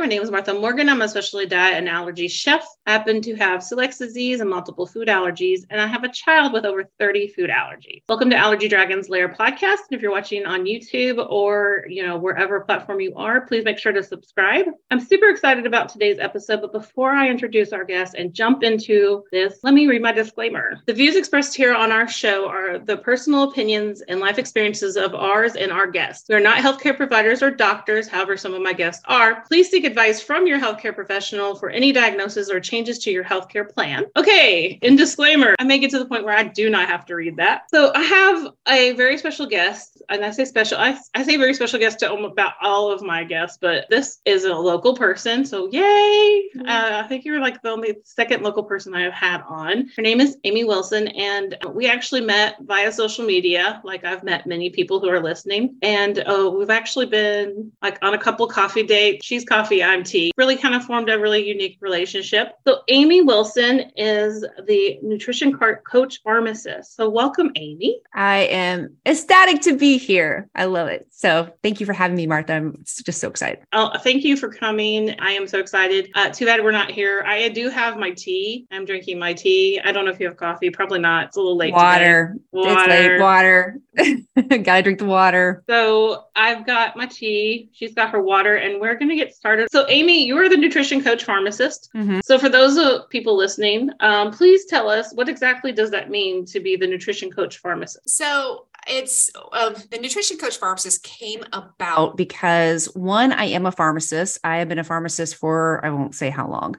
My name is Martha Morgan. I'm a specialty diet and allergy chef. I happen to have celiac disease and multiple food allergies, and I have a child with over 30 food allergies. Welcome to Allergy Dragon's Lair podcast. And if you're watching on YouTube or, wherever platform you are, please make sure to subscribe. I'm super excited about today's episode, but before I introduce our guest and jump into this, let me read my disclaimer. The views expressed here on our show are the personal opinions and life experiences of ours and our guests. We are not healthcare providers or doctors, however, some of my guests are. Please seek advice from your healthcare professional for any diagnosis or changes to your healthcare plan. Okay, in disclaimer, I may get to the point where I do not have to read that. So I have a very special guest, and I say special, I say very special guest to about all of my guests, but this is a local person, so yay! I think you're like the only second local person I have had on. Her name is Amy Wilson, and we actually met via social media, like I've met many people who are listening, and we've actually been like on a couple coffee dates. She's coffee, I'm tea. Really kind of formed a really unique relationship. So Amy Wilson is the nutrition coach pharmacist. So welcome, Amy. I am ecstatic to be here. I love it. So thank you for having me, Martha. I'm just so excited. Oh, thank you for coming. I am so excited. Too bad we're not here. I do have my tea. I'm drinking my tea. I don't know if you have coffee. Probably not. It's a little late. Water. It's late. Water. Gotta drink the water. So I've got my tea. She's got her water, and we're going to get started. So Amy, you are the nutrition coach pharmacist. Mm-hmm. So for those people listening, please tell us, what exactly does that mean to be the nutrition coach pharmacist? So it's the nutrition coach pharmacist came about because one, I am a pharmacist. I have been a pharmacist for, I won't say how long,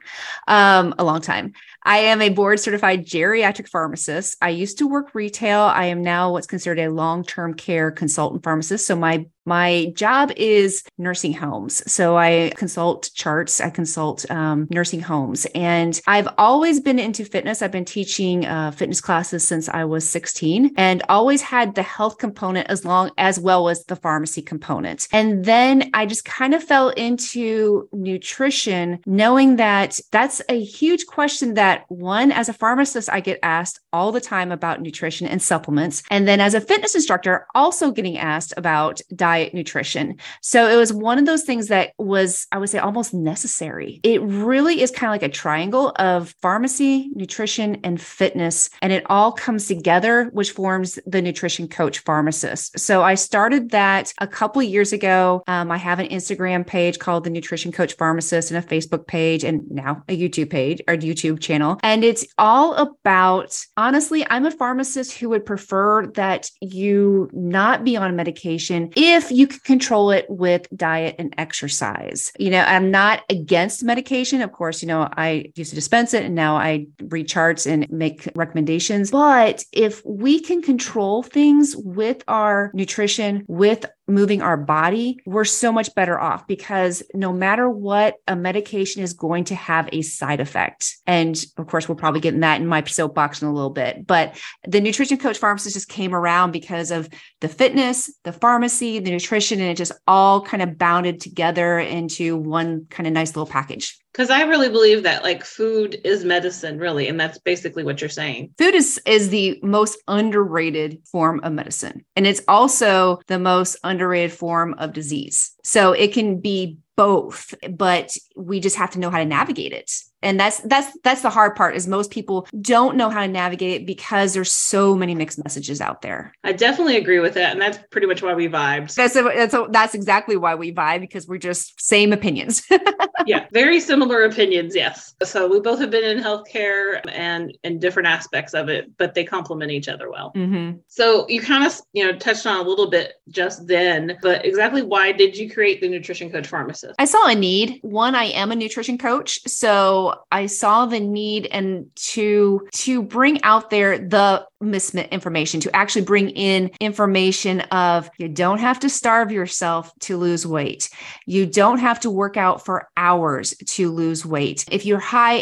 a long time. I am a board certified geriatric pharmacist. I used to work retail. I am now what's considered a long-term care consultant pharmacist. So my job is nursing homes. So I consult charts, I consult nursing homes, and I've always been into fitness. I've been teaching fitness classes since I was 16 and always had the health component as well as the pharmacy component. And then I just kind of fell into nutrition, knowing that that's a huge question that one, as a pharmacist, I get asked all the time about nutrition and supplements. And then as a fitness instructor, also getting asked about diet nutrition. So it was one of those things that was, I would say, almost necessary. It really is kind of like a triangle of pharmacy, nutrition, and fitness. And it all comes together, which forms the nutrition coach pharmacist. So I started that a couple of years ago. I have an Instagram page called the Nutrition Coach Pharmacist and a Facebook page and now a YouTube page or YouTube channel. And it's all about, honestly, I'm a pharmacist who would prefer that you not be on medication if you can control it with diet and exercise. I'm not against medication. Of course, I used to dispense it and now I read charts and make recommendations. But if we can control things with our nutrition, with moving our body, we're so much better off because no matter what, a medication is going to have a side effect. And of course, we'll probably get in that in my soapbox in a little bit, but the nutrition coach pharmacist just came around because of the fitness, the pharmacy, the nutrition, and it just all kind of bounded together into one kind of nice little package. Because I really believe that like food is medicine, really. And that's basically what you're saying. Food is the most underrated form of medicine. And it's also the most underrated form of disease. So it can be both, but we just have to know how to navigate it. And that's the hard part is most people don't know how to navigate it because there's so many mixed messages out there. I definitely agree with that. And that's pretty much why we vibed. That's exactly why we vibe, because we're just same opinions. Yeah. Very similar opinions. Yes. So we both have been in healthcare and in different aspects of it, but they complement each other well. Mm-hmm. So you kind of, touched on a little bit just then, but exactly why did you create the Nutrition Coach Pharmacist? I saw a need. One, I am a nutrition coach. So I saw the need and to bring out there the misinformation, to actually bring in information of you don't have to starve yourself to lose weight. You don't have to work out for hours to lose weight. If you're high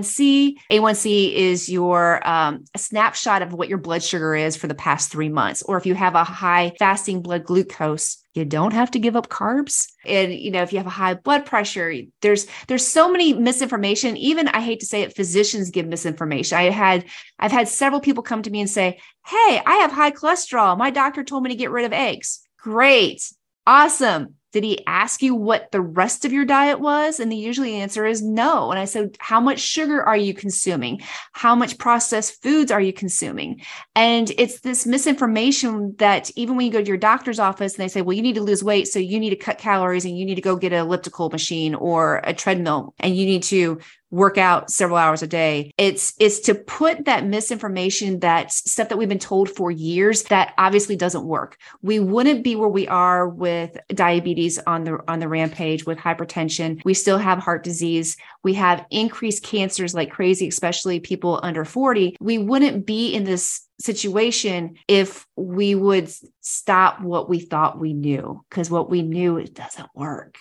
A1C is your a snapshot of what your blood sugar is for the past 3 months. Or if you have a high fasting blood glucose, you don't have to give up carbs. And, if you have a high blood pressure, there's so many misinformation. Even, I hate to say it, physicians give misinformation. I've had several people come to me and say, hey, I have high cholesterol. My doctor told me to get rid of eggs. Great. Awesome. did he ask you what the rest of your diet was? And the usually answer is no. And I said, how much sugar are you consuming? How much processed foods are you consuming? And it's this misinformation that even when you go to your doctor's office and they say, well, you need to lose weight, so you need to cut calories and you need to go get an elliptical machine or a treadmill and you need to work out several hours a day. It's to put that misinformation, that stuff that we've been told for years that obviously doesn't work. We wouldn't be where we are with diabetes on the rampage, with hypertension. We still have heart disease. We have increased cancers like crazy, especially people under 40. We wouldn't be in this situation if we would stop what we thought we knew, because what we knew, it doesn't work.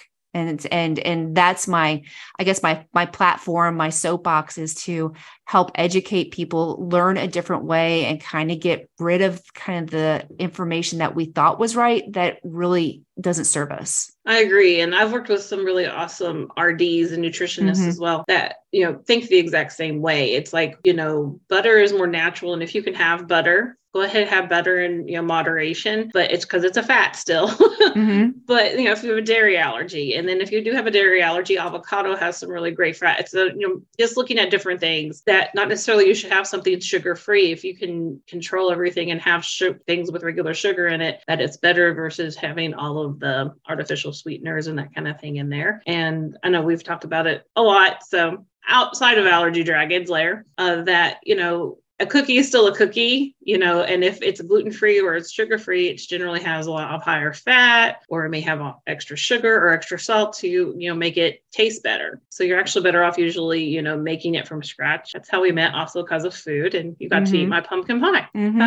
And that's my platform, my soapbox, is to help educate people, learn a different way, and kind of get rid of kind of the information that we thought was right that really doesn't serve us. I agree. And I've worked with some really awesome RDs and nutritionists as well that, think the exact same way. It's like, butter is more natural. And if you can have butter, go ahead and have butter in moderation, but it's because it's a fat still. But, if you have a dairy allergy, and then if you do have a dairy allergy, avocado has some really great fat. So, just looking at different things that not necessarily you should have something sugar-free. If you can control everything and have things with regular sugar in it, that it's better versus having all of the artificial sweeteners and that kind of thing in there. And I know we've talked about it a lot. So outside of Allergy Dragon's Lair, that, a cookie is still a cookie, and if it's gluten-free or it's sugar-free, it generally has a lot of higher fat, or it may have extra sugar or extra salt to, make it taste better. So you're actually better off usually, making it from scratch. That's how we met, also because of food, and you got to eat my pumpkin pie.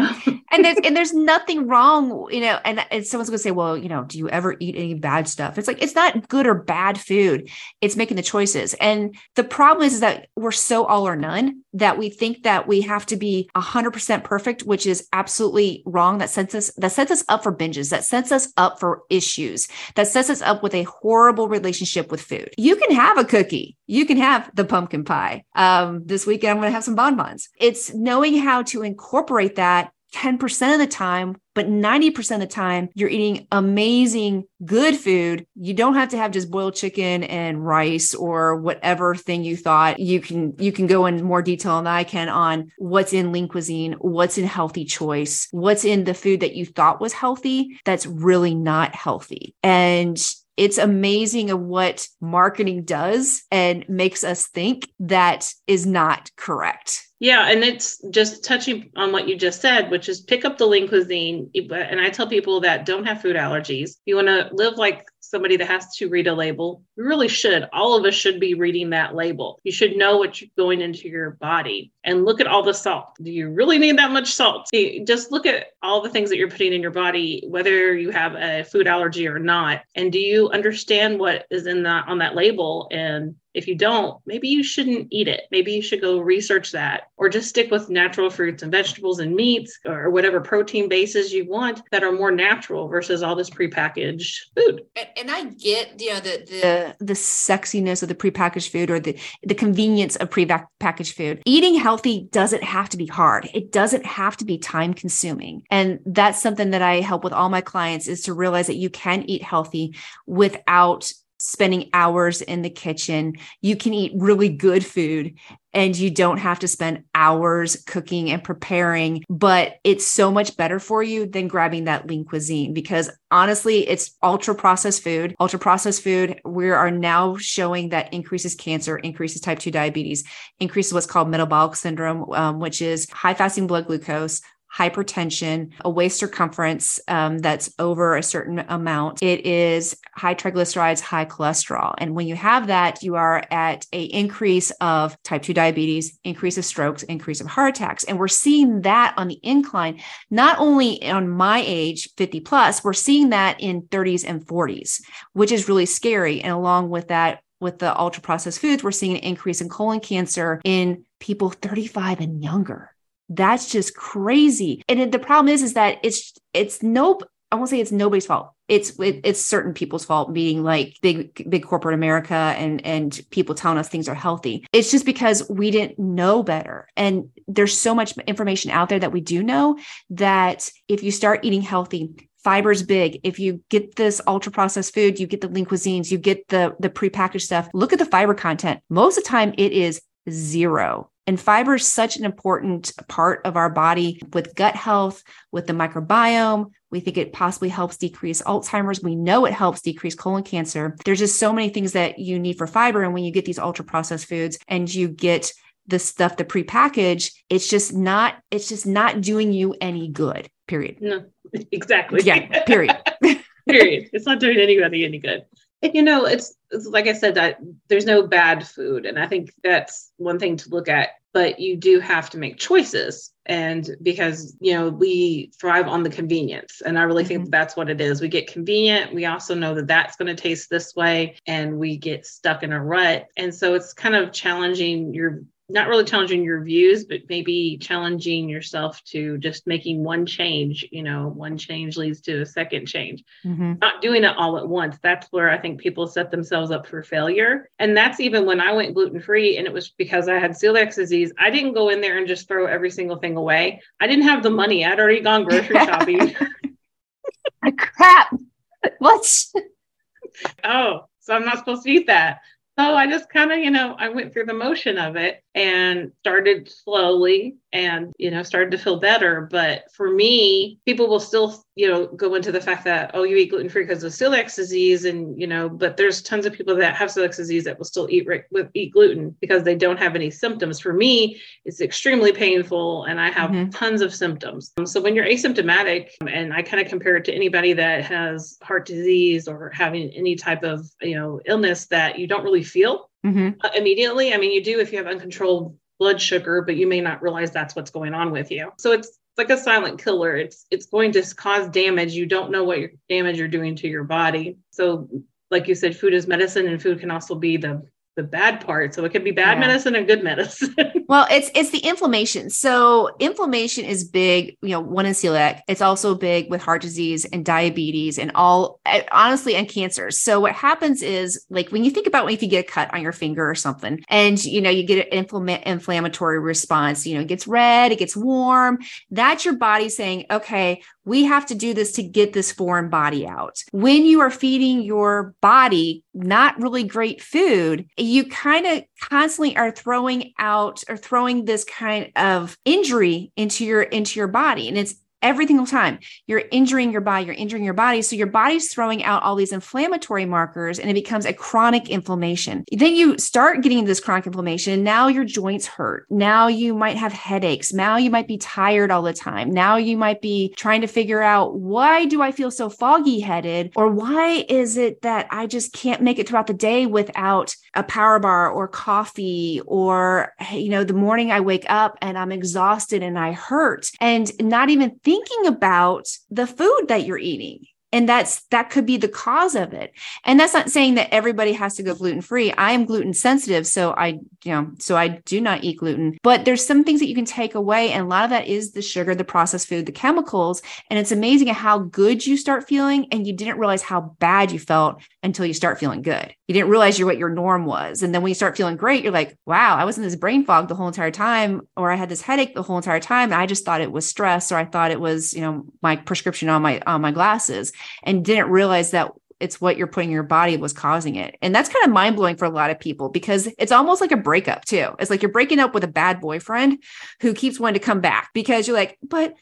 And there's nothing wrong, and someone's going to say, well, do you ever eat any bad stuff? It's like, it's not good or bad food. It's making the choices. And the problem is that we're so all or none that we think that we have to be 100% perfect, which is absolutely wrong. That sets us up for binges, that sets us up for issues, that sets us up with a horrible relationship with food. You can have a cookie. You can have the pumpkin pie. This weekend, I'm going to have some bonbons. It's knowing how to incorporate that 10% of the time, but 90% of the time, you're eating amazing, good food. You don't have to have just boiled chicken and rice or whatever thing you thought. You can go in more detail than I can on what's in Lean Cuisine, what's in Healthy Choice, what's in the food that you thought was healthy that's really not healthy. And it's amazing of what marketing does and makes us think that is not correct. Yeah. And it's just touching on what you just said, which is pick up the Lean Cuisine. And I tell people that don't have food allergies, you want to live like somebody that has to read a label. You really should. All of us should be reading that label. You should know what's going into your body, and look at all the salt. Do you really need that much salt? Just look at all the things that you're putting in your body, whether you have a food allergy or not. And do you understand what is on that label? And if you don't, maybe you shouldn't eat it. Maybe you should go research that, or just stick with natural fruits and vegetables and meats, or whatever protein bases you want that are more natural versus all this prepackaged food. And I get, the sexiness of the prepackaged food, or the convenience of prepackaged food. Eating healthy doesn't have to be hard. It doesn't have to be time consuming. And that's something that I help with all my clients, is to realize that you can eat healthy without spending hours in the kitchen. You can eat really good food and you don't have to spend hours cooking and preparing, but it's so much better for you than grabbing that Lean Cuisine, because honestly, it's ultra processed food. Ultra processed food, we are now showing that increases cancer, increases type 2 diabetes, increases what's called metabolic syndrome, which is high fasting blood glucose, hypertension, a waist circumference that's over a certain amount. It is high triglycerides, high cholesterol. And when you have that, you are at an increase of type 2 diabetes, increase of strokes, increase of heart attacks. And we're seeing that on the incline, not only on my age, 50 plus, we're seeing that in 30s and 40s, which is really scary. And along with that, with the ultra processed foods, we're seeing an increase in colon cancer in people 35 and younger. That's just crazy. And the problem is that I won't say it's nobody's fault. It's certain people's fault, being like big corporate America and people telling us things are healthy. It's just because we didn't know better. And there's so much information out there that we do know, that if you start eating healthy, Fiber's big. If you get this ultra processed food, you get the lean cuisines, you get the prepackaged stuff. Look at the fiber content. Most of the time it is 0. And fiber is such an important part of our body with gut health, with the microbiome. We think it possibly helps decrease Alzheimer's. We know it helps decrease colon cancer. There's just so many things that you need for fiber. And when you get these ultra processed foods and you get the stuff, the prepackaged, it's just not doing you any good, period. No, exactly. Yeah, period. Period. It's not doing anybody any good. And, it's like I said, that there's no bad food. And I think that's one thing to look at, but you do have to make choices. And because, we thrive on the convenience. And I really think that's what it is. We get convenient. We also know that that's going to taste this way, and we get stuck in a rut. And so it's kind of not really challenging your views, but maybe challenging yourself to just making one change. One change leads to a second change. Not doing it all at once. That's where I think people set themselves up for failure. And that's even when I went gluten-free, and it was because I had celiac disease. I didn't go in there and just throw every single thing away. I didn't have the money. I'd already gone grocery shopping. Crap. What? Oh, so I'm not supposed to eat that. So I just kind of, I went through the motion of it and started slowly and, started to feel better. But for me, people will still, go into the fact that, oh, you eat gluten-free because of celiac disease. And, but there's tons of people that have celiac disease that will still eat gluten because they don't have any symptoms. For me, it's extremely painful and I have tons of symptoms. So when you're asymptomatic, and I kind of compare it to anybody that has heart disease or having any type of, illness that you don't really feel immediately. I mean, you do if you have uncontrolled blood sugar, but you may not realize that's what's going on with you. So it's like a silent killer. It's going to cause damage. You don't know what damage you're doing to your body. So like you said, food is medicine, and food can also be the bad part. So it could be bad medicine and good medicine. Well, it's the inflammation. So inflammation is big, one in celiac. It's also big with heart disease and diabetes and honestly, and cancers. So what happens is, like, when you think about if you get a cut on your finger or something and, you get an inflammatory response, it gets red, it gets warm. That's your body saying, okay, we have to do this to get this foreign body out. When you are feeding your body not really great food, you kind of constantly are throwing this kind of injury into your body. And it's every single time you're injuring your body. So your body's throwing out all these inflammatory markers, and it becomes a chronic inflammation. Then you start getting this chronic inflammation, and now your joints hurt. Now you might have headaches. Now you might be tired all the time. Now you might be trying to figure out, why do I feel so foggy headed? Or why is it that I just can't make it throughout the day without a power bar or coffee? Or, the morning I wake up and I'm exhausted and I hurt, and not even thinking about the food that you're eating. And that could be the cause of it. And that's not saying that everybody has to go gluten-free. I am gluten sensitive. So I do not eat gluten, but there's some things that you can take away. And a lot of that is the sugar, the processed food, the chemicals. And it's amazing how good you start feeling. And you didn't realize how bad you felt until you start feeling good. You didn't realize what your norm was. And then when you start feeling great, you're like, wow, I was in this brain fog the whole entire time, or I had this headache the whole entire time. And I just thought it was stress, or I thought it was, my prescription on my glasses, and didn't realize that it's what you're putting in your body was causing it. And that's kind of mind blowing for a lot of people, because it's almost like a breakup too. It's like you're breaking up with a bad boyfriend who keeps wanting to come back, because you're like, but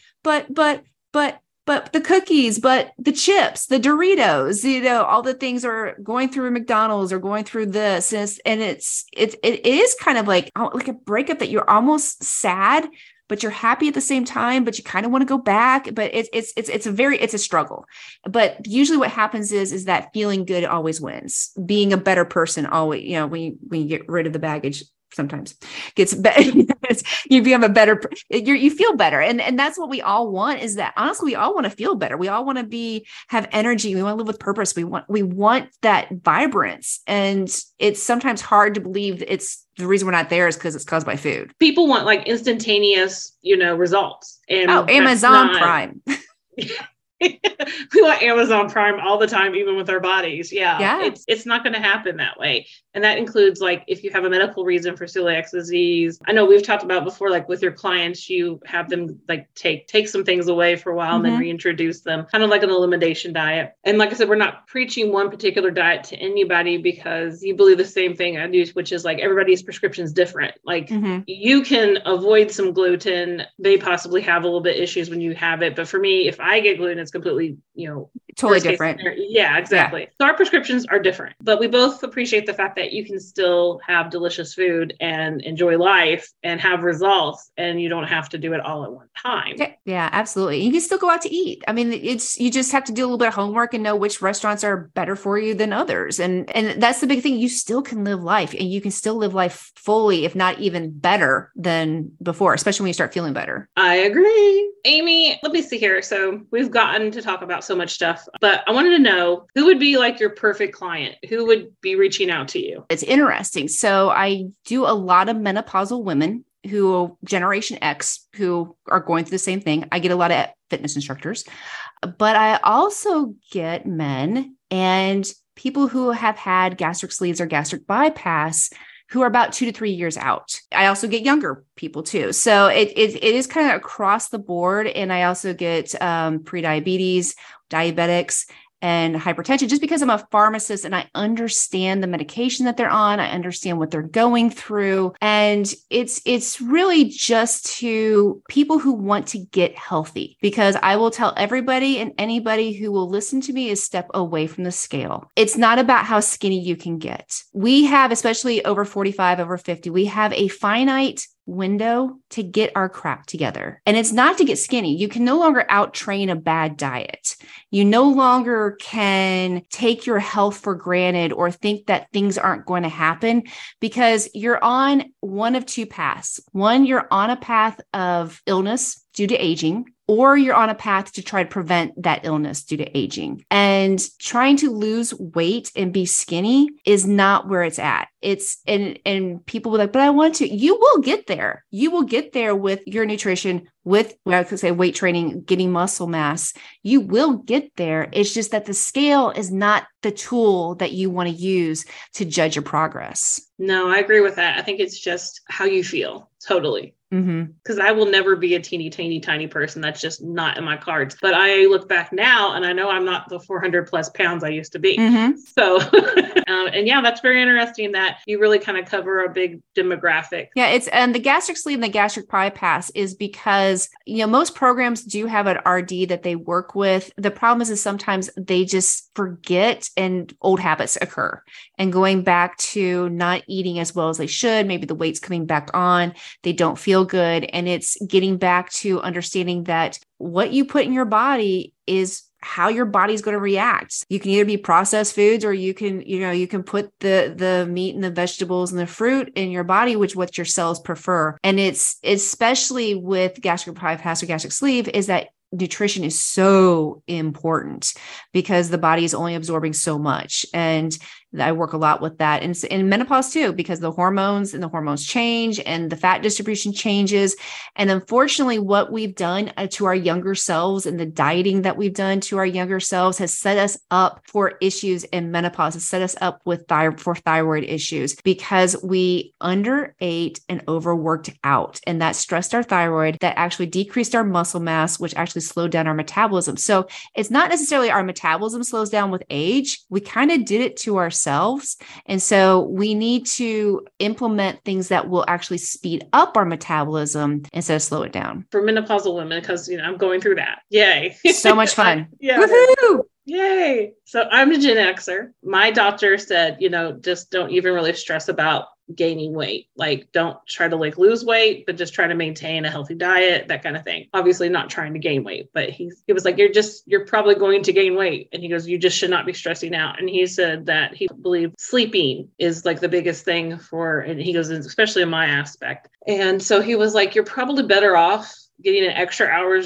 the cookies, but the chips, the Doritos, all the things are going through McDonald's or going through this. And it is kind of like a breakup that you're almost sad, but you're happy at the same time, but you kind of want to go back. But it's a struggle. But usually what happens is that feeling good always wins. Being a better person always, when you get rid of the baggage, sometimes gets better. You become you feel better. And that's what we all want, is that honestly, we all want to feel better. We all want to have energy. We want to live with purpose. We want that vibrance. And it's sometimes hard to believe it's the reason we're not there is because it's caused by food. People want like instantaneous, results. And Amazon Prime. We want Amazon Prime all the time, even with our bodies. Yeah. It's not going to happen that way. And that includes like if you have a medical reason for celiac disease. I know we've talked about before, like with your clients, you have them like take some things away for a while and then reintroduce them, kind of like an elimination diet. And like I said, we're not preaching one particular diet to anybody because you believe the same thing I do, which is like everybody's prescription is different. Like you can avoid some gluten, may possibly have a little bit issues when you have it. But for me, if I get gluten, it's completely, totally different. Yeah, exactly. Yeah. So our prescriptions are different, but we both appreciate the fact that you can still have delicious food and enjoy life and have results, and you don't have to do it all at one time. Yeah, absolutely. You can still go out to eat. I mean, you just have to do a little bit of homework and know which restaurants are better for you than others. And that's the big thing. You still can live life, and you can still live life fully, if not even better than before, especially when you start feeling better. I agree. Amy, let me see here. So we've gotten to talk about so much stuff, but I wanted to know who would be like your perfect client? Who would be reaching out to you? It's interesting. So I do a lot of menopausal women who Generation X, who are going through the same thing. I get a lot of fitness instructors, but I also get men and people who have had gastric sleeves or gastric bypass who are about 2 to 3 years out. I also get younger people too. So it is kind of across the board. And I also get prediabetes, diabetics, and hypertension, just because I'm a pharmacist and I understand the medication that they're on. I understand what they're going through. And it's really just to people who want to get healthy, because I will tell everybody and anybody who will listen to me is step away from the scale. It's not about how skinny you can get. We have, especially over 45, over 50, we have a finite window to get our crap together. And it's not to get skinny. You can no longer out train a bad diet. You no longer can take your health for granted or think that things aren't going to happen, because you're on one of two paths. One, you're on a path of illness due to aging, or you're on a path to try to prevent that illness due to aging. And trying to lose weight and be skinny is not where it's at. And people were like, but I want to. You will get there. You will get there with your nutrition, with, I could say, weight training, getting muscle mass. You will get there. It's just that the scale is not the tool that you want to use to judge your progress. No, I agree with that. I think it's just how you feel. Totally. Because I will never be a teeny, tiny person. That's just not in my cards. But I look back now and I know I'm not the 400 plus pounds I used to be. So, and yeah, that's very interesting that you really kind of cover a big demographic. Yeah, and the gastric sleeve and the gastric bypass is because, most programs do have an RD that they work with. The problem is sometimes they just forget and old habits occur, and going back to not eating as well as they should. Maybe the weight's coming back on. They don't feel good. And it's getting back to understanding that what you put in your body is how your body's going to react. You can either be processed foods, or you can put the meat and the vegetables and the fruit in your body, which what your cells prefer. And it's especially with gastric bypass or gastric sleeve is that nutrition is so important because the body is only absorbing so much. And I work a lot with that. And in menopause too, because the hormones change and the fat distribution changes. And unfortunately, what we've done to our younger selves and the dieting that we've done to our younger selves has set us up for issues in menopause, has set us up with for thyroid issues, because we underate and overworked out. And that stressed our thyroid, that actually decreased our muscle mass, which actually slowed down our metabolism. So it's not necessarily our metabolism slows down with age. We kind of did it to ourselves. And so we need to implement things that will actually speed up our metabolism instead of slow it down. For menopausal women, because I'm going through that. Yay. So much fun. Yeah. Woohoo! Yay. So I'm a Gen Xer. My doctor said, just don't even really stress about gaining weight. Like, don't try to lose weight, but just try to maintain a healthy diet, that kind of thing. Obviously not trying to gain weight, but he was like, you're probably going to gain weight. And he goes, you just should not be stressing out. And he said that he believed sleeping is like the biggest thing and he goes, especially in my aspect. And so he was like, you're probably better off getting an extra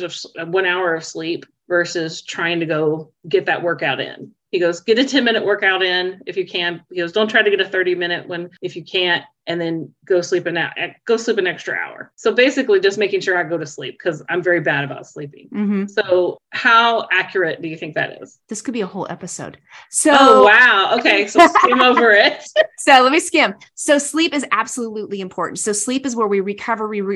1 hour of sleep versus trying to go get that workout in. He goes, get a 10-minute workout in if you can. He goes, don't try to get a 30-minute one if you can't. and then go sleep an extra hour. So basically just making sure I go to sleep because I'm very bad about sleeping. Mm-hmm. So how accurate do you think that is? This could be a whole episode. So, oh, wow. Okay. So skim over it. So let me skim. So sleep is absolutely important. So sleep is where we recover, we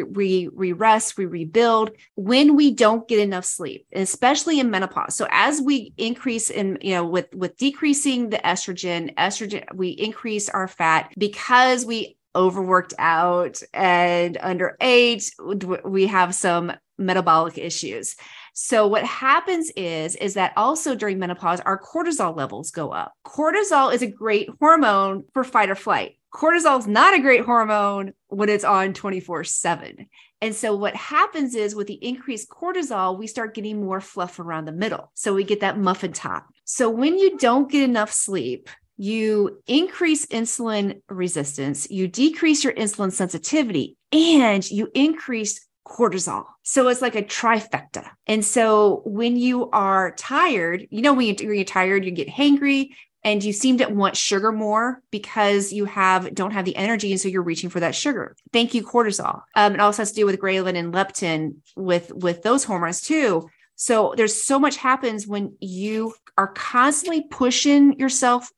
rest, we rebuild when we don't get enough sleep, especially in menopause. So as we increase in, with decreasing the estrogen, we increase our fat because we overworked out and underage, we have some metabolic issues. So what happens is that also during menopause, our cortisol levels go up. Cortisol is a great hormone for fight or flight. Cortisol is not a great hormone when it's on 24/7. And so what happens is with the increased cortisol, we start getting more fluff around the middle. So we get that muffin top. So when you don't get enough sleep, you increase insulin resistance, you decrease your insulin sensitivity, and you increase cortisol. So it's like a trifecta. And so when you are tired, when you're tired, you get hangry and you seem to want sugar more because you don't have the energy. And so you're reaching for that sugar. Thank you, cortisol. It also has to do with ghrelin and leptin with those hormones too. So there's so much happens when you are constantly pushing yourself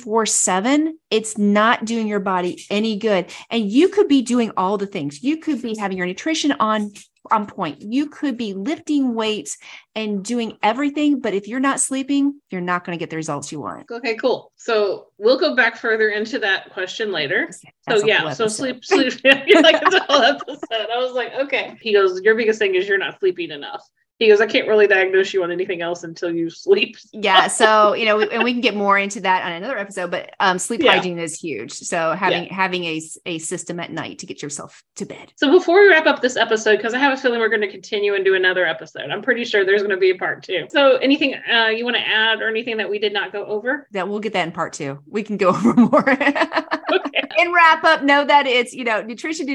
24/7. It's not doing your body any good. And you could be doing all the things. You could be having your nutrition on point. You could be lifting weights and doing everything. But if you're not sleeping, you're not going to get the results you want. Okay, cool. So we'll go back further into that question later. So sleep. You're like, it's a whole episode. I was like, okay. He goes, your biggest thing is you're not sleeping enough. He goes, I can't really diagnose you on anything else until you sleep. Yeah. So, and we can get more into that on another episode, but sleep hygiene is huge. So having a system at night to get yourself to bed. So before we wrap up this episode, because I have a feeling we're going to continue and do another episode, I'm pretty sure there's going to be a part 2. So anything you want to add or anything that we did not go over? That we'll get that in part 2. We can go over more. Okay. And wrap up, know that it's, nutrition,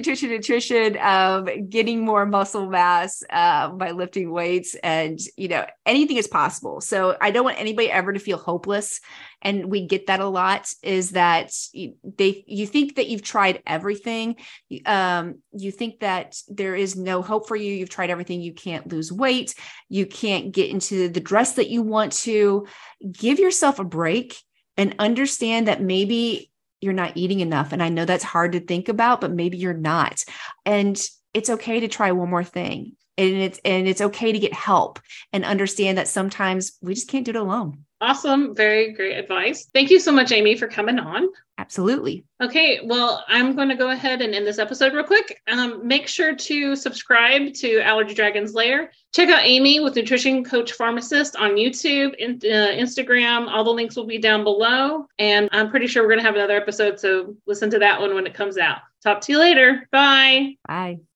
getting more muscle mass by lifting weights and, anything is possible. So I don't want anybody ever to feel hopeless. And we get that a lot is that you think that you've tried everything. You think that there is no hope for you. You've tried everything. You can't lose weight. You can't get into the dress that you want to. Give yourself a break and understand that maybe you're not eating enough. And I know that's hard to think about, but maybe you're not. And it's okay to try one more thing. And it's okay to get help and understand that sometimes we just can't do it alone. Awesome. Very great advice. Thank you so much, Amy, for coming on. Absolutely. Okay. Well, I'm going to go ahead and end this episode real quick. Make sure to subscribe to Allergy Dragon's Lair. Check out Amy with Nutrition Coach Pharmacist on YouTube, Instagram. All the links will be down below. And I'm pretty sure we're going to have another episode. So listen to that one when it comes out. Talk to you later. Bye. Bye.